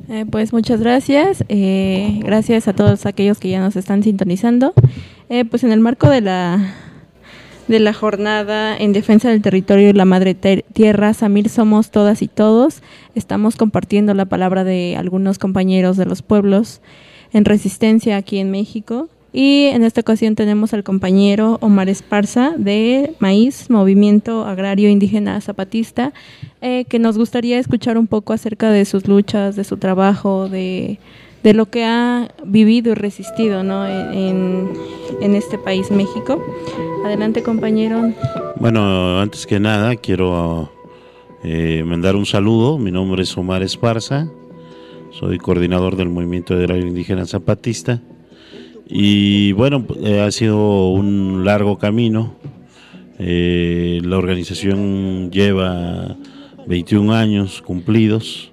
Pues muchas gracias. Gracias a todos aquellos que ya nos están sintonizando. Pues en el marco de la jornada en defensa del territorio y la madre tierra, Samir Somos Todas y Todos, estamos compartiendo la palabra de algunos compañeros de los pueblos en resistencia aquí en México. Y en esta ocasión tenemos al compañero Omar Esparza de Maíz, Movimiento Agrario Indígena Zapatista, que nos gustaría escuchar un poco acerca de sus luchas, de su trabajo, de lo que ha vivido y resistido, ¿no?, en este país, México. Adelante, compañero. Bueno, antes que nada quiero mandar un saludo. Mi nombre es Omar Esparza, soy coordinador del Movimiento Agrario Indígena Zapatista. Y bueno, ha sido un largo camino. La organización lleva 21 años cumplidos.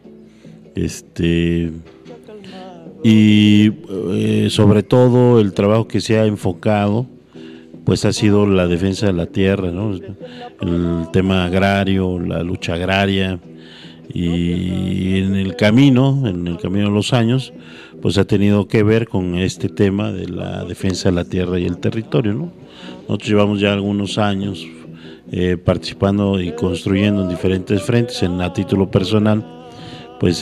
Y sobre todo el trabajo que se ha enfocado pues ha sido la defensa de la tierra, ¿no? El tema agrario, la lucha agraria, y en el camino de los años pues ha tenido que ver con este tema de la defensa de la tierra y el territorio, ¿no? Nosotros llevamos ya algunos años participando y construyendo en diferentes frentes. A título personal pues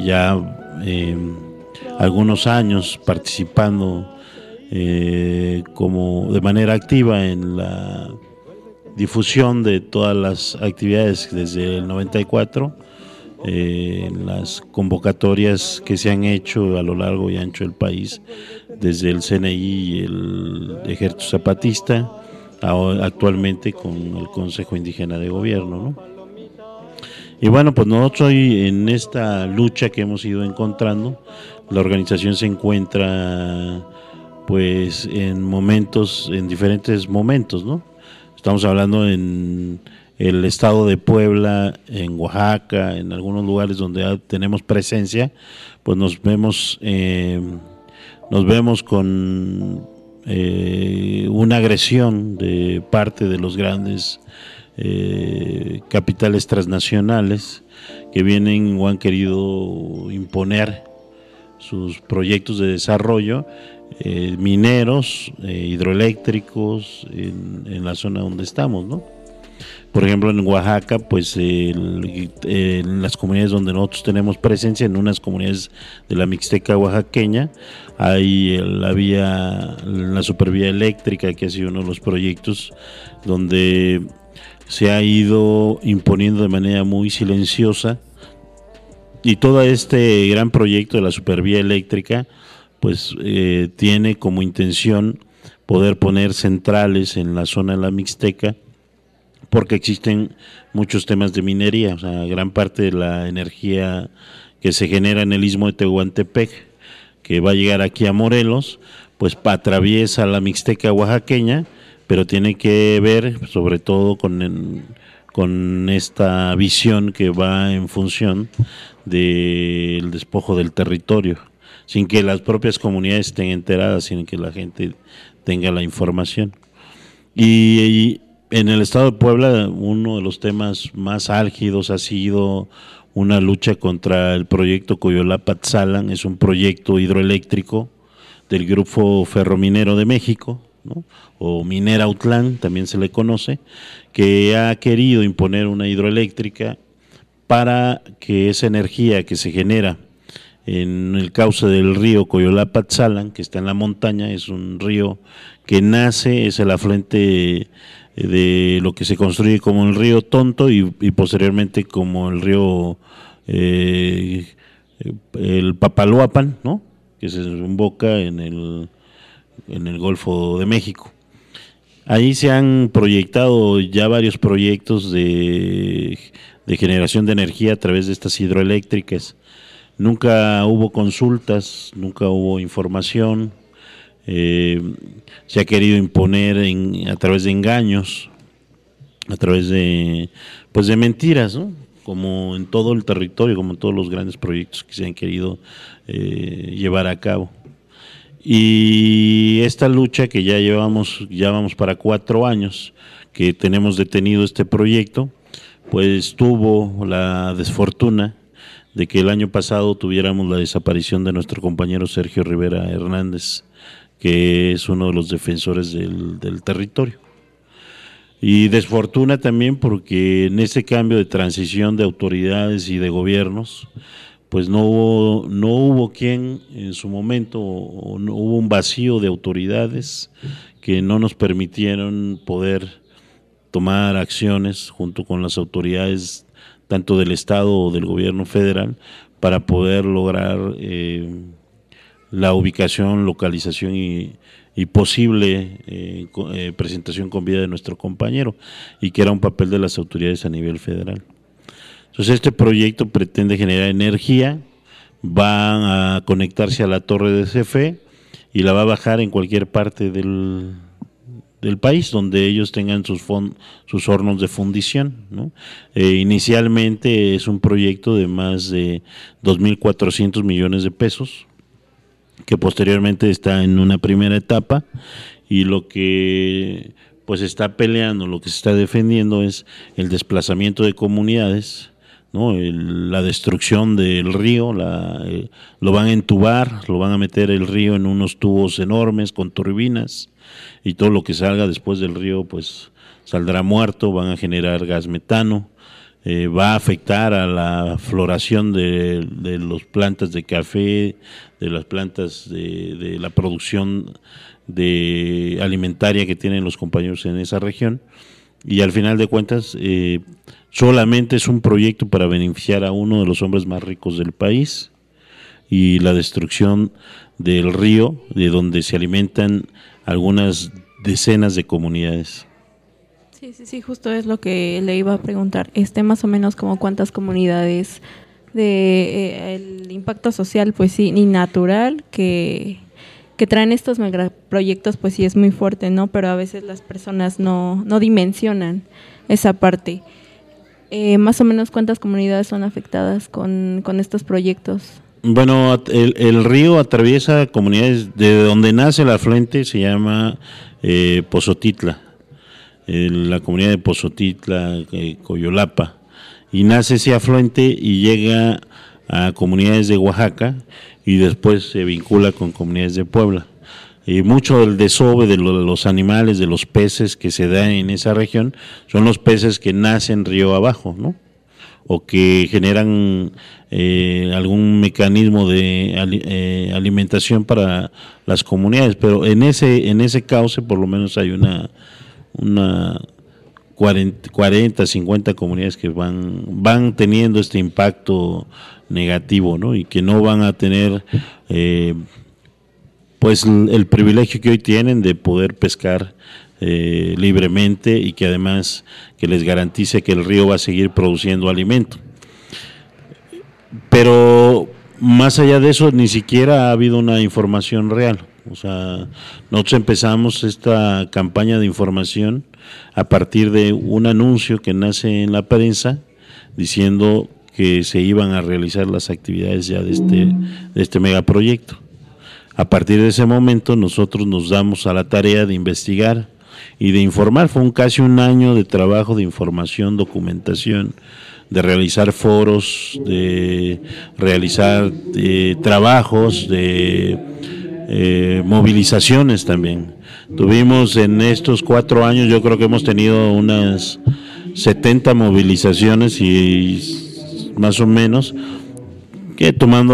algunos años participando como de manera activa en la difusión de todas las actividades desde el 94, en las convocatorias que se han hecho a lo largo y ancho del país, desde el CNI y el Ejército Zapatista, actualmente con el Consejo Indígena de Gobierno, ¿no? Y bueno, pues nosotros hoy en esta lucha que hemos ido encontrando, la organización se encuentra pues en diferentes momentos, ¿no? Estamos hablando en el estado de Puebla, en Oaxaca, en algunos lugares donde tenemos presencia, pues nos vemos con una agresión de parte de los grandes capitales transnacionales que vienen o han querido imponer sus proyectos de desarrollo mineros, hidroeléctricos en la zona donde estamos, ¿no? Por ejemplo, en Oaxaca, pues en las comunidades donde nosotros tenemos presencia, en unas comunidades de la Mixteca oaxaqueña, hay la supervía eléctrica, que ha sido uno de los proyectos donde se ha ido imponiendo de manera muy silenciosa, y todo este gran proyecto de la supervía eléctrica pues tiene como intención poder poner centrales en la zona de la Mixteca, porque existen muchos temas de minería. O sea, gran parte de la energía que se genera en el istmo de Tehuantepec, que va a llegar aquí a Morelos, pues atraviesa la Mixteca oaxaqueña, pero tiene que ver sobre todo con esta visión que va en función del despojo del territorio, sin que las propias comunidades estén enteradas, sin que la gente tenga la información. Y en el estado de Puebla, uno de los temas más álgidos ha sido una lucha contra el proyecto Coyolá-Patzalan. Es un proyecto hidroeléctrico del Grupo Ferrominero de México, ¿no?, o Minera Autlán, también se le conoce, que ha querido imponer una hidroeléctrica para que esa energía que se genera en el cauce del río Coyolá-Patzalan, que está en la montaña, es un río que nace, es el afluente de lo que se construye como el río Tonto y posteriormente como el río el Papaloapan, ¿no?, que se desemboca en el Golfo de México. Ahí se han proyectado ya varios proyectos de generación de energía a través de estas hidroeléctricas. Nunca hubo consultas, nunca hubo información. Se ha querido imponer a través de engaños, a través de mentiras, ¿no?, como en todo el territorio, como en todos los grandes proyectos que se han querido llevar a cabo. Y esta lucha que ya vamos para 4 años que tenemos detenido este proyecto, pues tuvo la desfortuna de que el año pasado tuviéramos la desaparición de nuestro compañero Sergio Rivera Hernández, que es uno de los defensores del territorio. Y desfortuna también porque en ese cambio de transición de autoridades y de gobiernos, pues no hubo quien en su momento, o no hubo un vacío de autoridades que no nos permitieron poder tomar acciones junto con las autoridades tanto del Estado o del gobierno federal para poder lograr la ubicación, localización y posible presentación con vida de nuestro compañero, y que era un papel de las autoridades a nivel federal. Entonces este proyecto pretende generar energía, va a conectarse a la torre de CFE y la va a bajar en cualquier parte del país donde ellos tengan sus hornos de fundición, ¿no? Inicialmente es un proyecto de más de 2.400 millones de pesos, que posteriormente está en una primera etapa, y lo que pues está peleando, lo que se está defendiendo es el desplazamiento de comunidades, ¿no? La destrucción del río, lo van a entubar, lo van a meter el río en unos tubos enormes con turbinas, y todo lo que salga después del río pues saldrá muerto, van a generar gas metano, va a afectar a la floración de las plantas de café, de las plantas de la producción alimentaria que tienen los compañeros en esa región, y al final de cuentas solamente es un proyecto para beneficiar a uno de los hombres más ricos del país, y la destrucción del río de donde se alimentan algunas decenas de comunidades. Sí, justo es lo que le iba a preguntar. Más o menos como cuántas comunidades el impacto social, pues sí, y natural que traen estos megaproyectos, pues sí es muy fuerte, ¿no? Pero a veces las personas no dimensionan esa parte. Más o menos cuántas comunidades son afectadas con estos proyectos. Bueno, el río atraviesa comunidades. De donde nace el afluente se llama Pozotitla, la comunidad de Pozotitla, Coyolapa, y nace ese afluente y llega a comunidades de Oaxaca, y después se vincula con comunidades de Puebla. Y mucho del desove de los animales, de los peces que se dan en esa región, son los peces que nacen río abajo, ¿no? O que generan algún mecanismo de alimentación para las comunidades, pero en ese cauce por lo menos hay una 40, 50 comunidades que van teniendo este impacto negativo, ¿no? Y que no van a tener pues el privilegio que hoy tienen de poder pescar libremente, y que además que les garantice que el río va a seguir produciendo alimento. Pero más allá de eso, ni siquiera ha habido una información real. O sea, nosotros empezamos esta campaña de información a partir de un anuncio que nace en la prensa diciendo que se iban a realizar las actividades ya de este megaproyecto. A partir de ese momento nosotros nos damos a la tarea de investigar y de informar. Fue casi un año de trabajo, de información, documentación, de realizar foros, de realizar trabajos, de movilizaciones también. Tuvimos en estos 4 años, yo creo que hemos tenido unas 70 movilizaciones, y más o menos, que tomando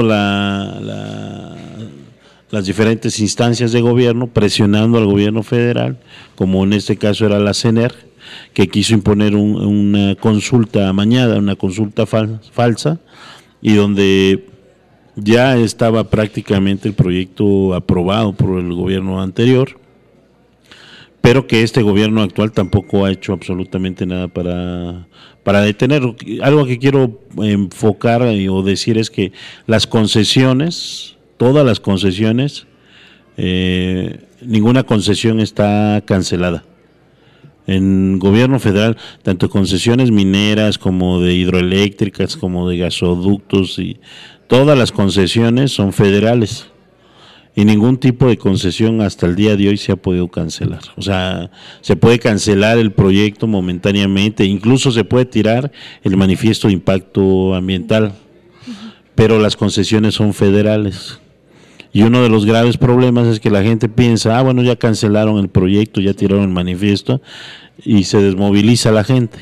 las diferentes instancias de gobierno, presionando al gobierno federal, como en este caso era la CENER, que quiso imponer una consulta amañada, una consulta falsa, y donde ya estaba prácticamente el proyecto aprobado por el gobierno anterior, pero que este gobierno actual tampoco ha hecho absolutamente nada para detenerlo. Algo que quiero enfocar o decir es que las concesiones, todas las concesiones, ninguna concesión está cancelada. En gobierno federal, tanto concesiones mineras como de hidroeléctricas, como de gasoductos, y todas las concesiones son federales, y ningún tipo de concesión hasta el día de hoy se ha podido cancelar. O sea, se puede cancelar el proyecto momentáneamente, incluso se puede tirar el manifiesto de impacto ambiental, pero las concesiones son federales. Y uno de los graves problemas es que la gente piensa, bueno, ya cancelaron el proyecto, ya tiraron el manifiesto, y se desmoviliza la gente.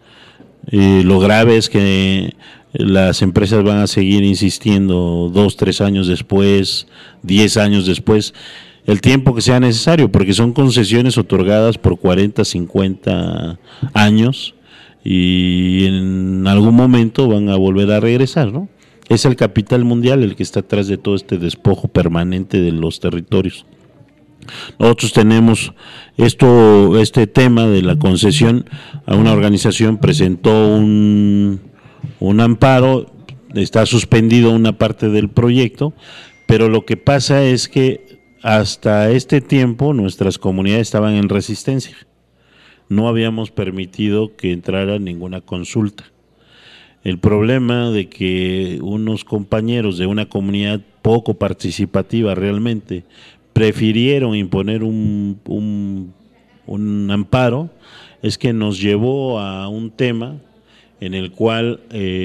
Lo grave es que las empresas van a seguir insistiendo 2, 3 años después, 10 años después, el tiempo que sea necesario, porque son concesiones otorgadas por 40, 50 años y en algún momento van a volver a regresar, ¿no? Es el capital mundial el que está atrás de todo este despojo permanente de los territorios. Nosotros tenemos este tema de la concesión. A una organización presentó un amparo, está suspendido una parte del proyecto, pero lo que pasa es que hasta este tiempo nuestras comunidades estaban en resistencia. No habíamos permitido que entrara ninguna consulta. El problema de que unos compañeros de una comunidad poco participativa realmente prefirieron imponer un amparo es que nos llevó a un tema en el cual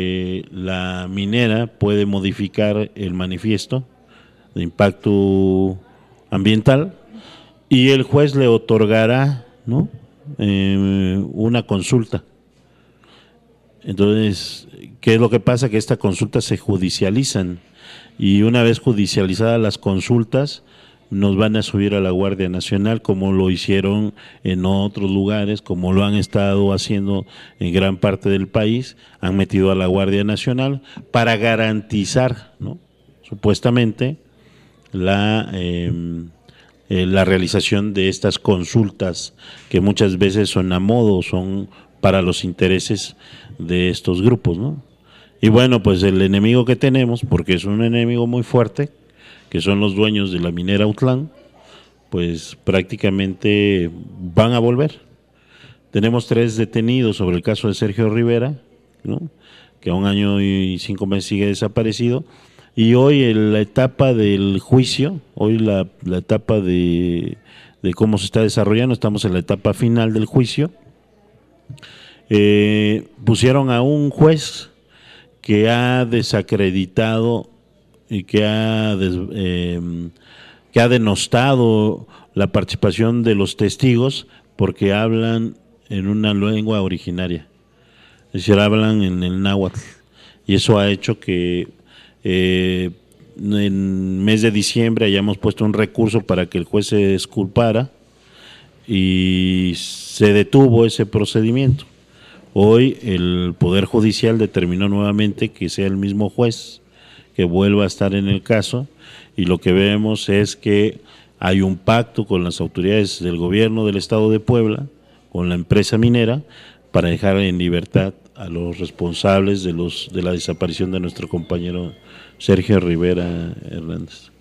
la minera puede modificar el manifiesto de impacto ambiental y el juez le otorgará, ¿no?, una consulta. Entonces, ¿qué es lo que pasa? Que estas consultas se judicializan y una vez judicializadas las consultas nos van a subir a la Guardia Nacional, como lo hicieron en otros lugares, como lo han estado haciendo en gran parte del país. Han metido a la Guardia Nacional para garantizar, ¿no?, supuestamente la realización de estas consultas que muchas veces son a modo, son para los intereses de estos grupos, ¿no? Y bueno, pues el enemigo que tenemos, porque es un enemigo muy fuerte, que son los dueños de la minera Autlán, pues prácticamente van a volver. Tenemos 3 detenidos sobre el caso de Sergio Rivera, ¿no?, que a 1 año y 5 meses sigue desaparecido, y hoy en la etapa del juicio, hoy la etapa de cómo se está desarrollando, estamos en la etapa final del juicio. Pusieron a un juez que ha desacreditado y que ha denostado la participación de los testigos porque hablan en una lengua originaria, es decir, hablan en el náhuatl, y eso ha hecho que en mes de diciembre hayamos puesto un recurso para que el juez se disculpara y se detuvo ese procedimiento. Hoy el Poder Judicial determinó nuevamente que sea el mismo juez que vuelva a estar en el caso, y lo que vemos es que hay un pacto con las autoridades del gobierno del estado de Puebla, con la empresa minera, para dejar en libertad a los responsables de la desaparición de nuestro compañero Sergio Rivera Hernández.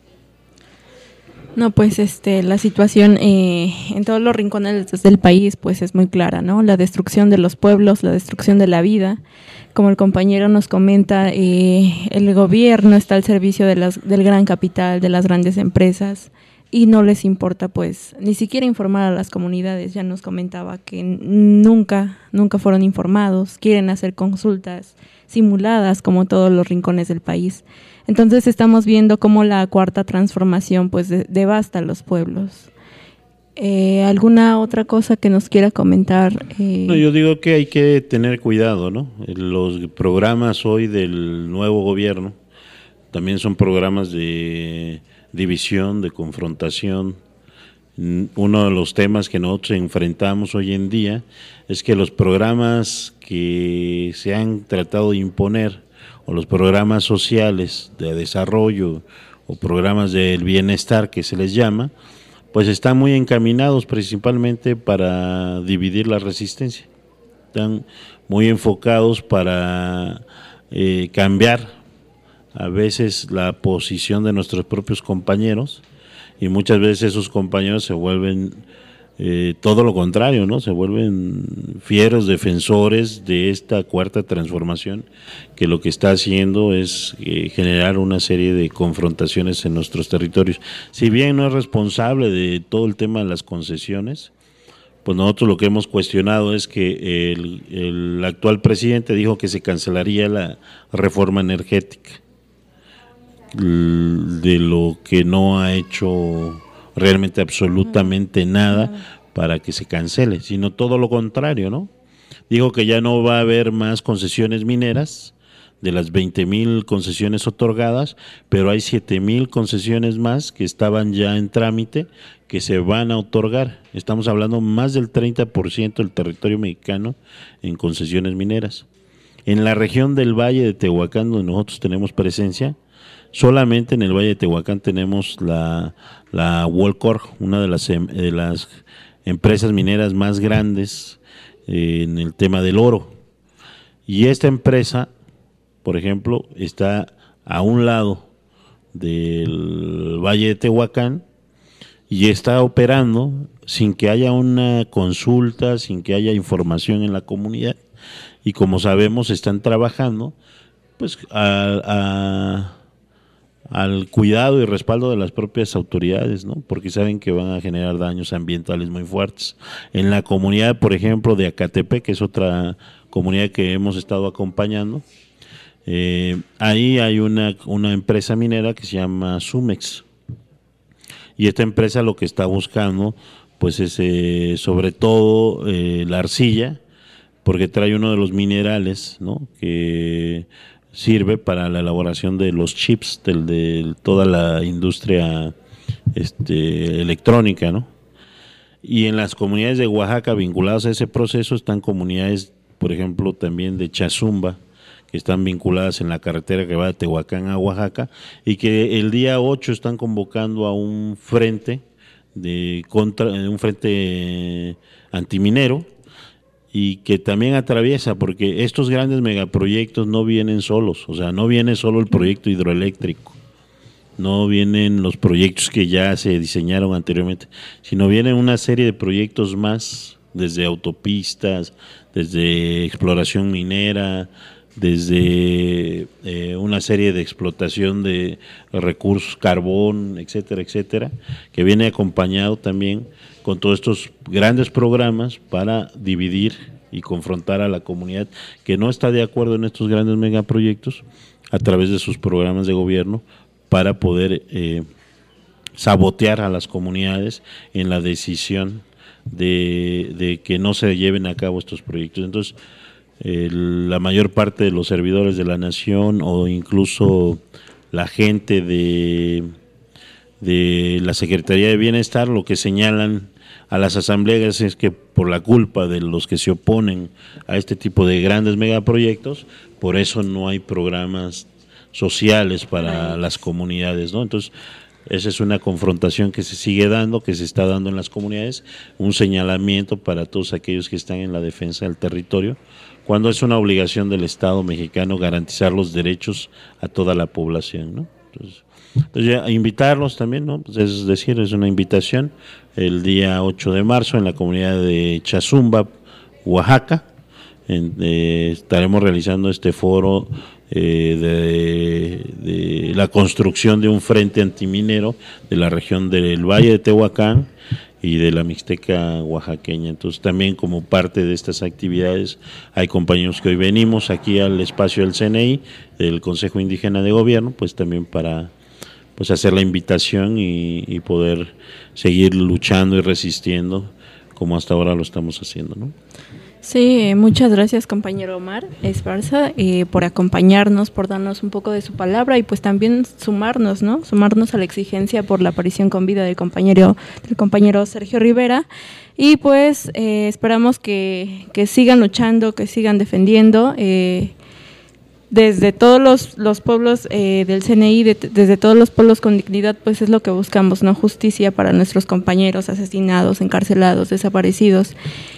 No, pues la situación en todos los rincones del país pues es muy clara, ¿no? La destrucción de los pueblos, la destrucción de la vida. Como el compañero nos comenta, el gobierno está al servicio del gran capital, de las grandes empresas, y no les importa pues ni siquiera informar a las comunidades. Ya nos comentaba que nunca fueron informados, quieren hacer consultas simuladas como todos los rincones del país. Entonces estamos viendo cómo la cuarta transformación pues devasta a los pueblos. ¿Alguna otra cosa que nos quiera comentar? No, yo digo que hay que tener cuidado, ¿no? Los programas hoy del nuevo gobierno también son programas de división, de confrontación. Uno de los temas que nosotros enfrentamos hoy en día es que los programas que se han tratado de imponer, o los programas sociales de desarrollo o programas del bienestar que se les llama, pues están muy encaminados principalmente para dividir la resistencia. Están muy enfocados para cambiar a veces la posición de nuestros propios compañeros, y muchas veces esos compañeros se vuelven todo lo contrario, ¿no? Se vuelven fieros defensores de esta cuarta transformación, que lo que está haciendo es generar una serie de confrontaciones en nuestros territorios. Si bien no es responsable de todo el tema de las concesiones, pues nosotros lo que hemos cuestionado es que el actual presidente dijo que se cancelaría la reforma energética, de lo que no ha hecho realmente absolutamente nada para que se cancele, sino todo lo contrario, ¿no? Dijo que ya no va a haber más concesiones mineras de las 20,000 concesiones otorgadas, pero hay 7,000 concesiones más que estaban ya en trámite que se van a otorgar. Estamos hablando más del 30% del territorio mexicano en concesiones mineras. En la región del Valle de Tehuacán, donde nosotros tenemos presencia, solamente en el Valle de Tehuacán tenemos la Walcor, una de las empresas mineras más grandes en el tema del oro. Y esta empresa, por ejemplo, está a un lado del Valle de Tehuacán y está operando sin que haya una consulta, sin que haya información en la comunidad. Y como sabemos, están trabajando pues al cuidado y respaldo de las propias autoridades, ¿no? Porque saben que van a generar daños ambientales muy fuertes. En la comunidad, por ejemplo, de Acatepec, que es otra comunidad que hemos estado acompañando, ahí hay una empresa minera que se llama Sumex, y esta empresa lo que está buscando pues es sobre todo la arcilla, porque trae uno de los minerales, ¿no?, que sirve para la elaboración de los chips de toda la industria electrónica, ¿no? Y en las comunidades de Oaxaca vinculadas a ese proceso están comunidades, por ejemplo, también de Chazumba, que están vinculadas en la carretera que va de Tehuacán a Oaxaca, y que el día 8 están convocando a un frente un frente antiminero, y que también atraviesa, porque estos grandes megaproyectos no vienen solos, o sea, no viene solo el proyecto hidroeléctrico, no vienen los proyectos que ya se diseñaron anteriormente, sino vienen una serie de proyectos más, desde autopistas, desde exploración minera, desde una serie de explotación de recursos, carbón, etcétera, etcétera, que viene acompañado también con todos estos grandes programas para dividir y confrontar a la comunidad que no está de acuerdo en estos grandes megaproyectos a través de sus programas de gobierno, para poder sabotear a las comunidades en la decisión de que no se lleven a cabo estos proyectos. Entonces, la mayor parte de los servidores de la nación, o incluso la gente de la Secretaría de Bienestar, lo que señalan a las asambleas es que por la culpa de los que se oponen a este tipo de grandes megaproyectos, por eso no hay programas sociales para las comunidades, ¿no? Entonces, esa es una confrontación que se sigue dando, que se está dando en las comunidades, un señalamiento para todos aquellos que están en la defensa del territorio, cuando es una obligación del Estado mexicano garantizar los derechos a toda la población, ¿no? Entonces ya invitarlos también, ¿no? Pues es decir, es una invitación el día 8 de marzo en la comunidad de Chazumba, Oaxaca. Estaremos realizando este foro de la construcción de un frente antiminero de la región del Valle de Tehuacán y de la Mixteca oaxaqueña. Entonces, también como parte de estas actividades hay compañeros que hoy venimos aquí al espacio del CNI, del Consejo Indígena de Gobierno, pues también para pues hacer la invitación y poder seguir luchando y resistiendo como hasta ahora lo estamos haciendo, ¿no? Sí, muchas gracias, compañero Omar Esparza, por acompañarnos, por darnos un poco de su palabra y pues también sumarnos, ¿no? Sumarnos a la exigencia por la aparición con vida del compañero Sergio Rivera, y pues esperamos que sigan luchando, que sigan defendiendo, desde todos los pueblos del CNI, desde todos los pueblos con dignidad, pues es lo que buscamos, ¿no? Justicia para nuestros compañeros asesinados, encarcelados, desaparecidos.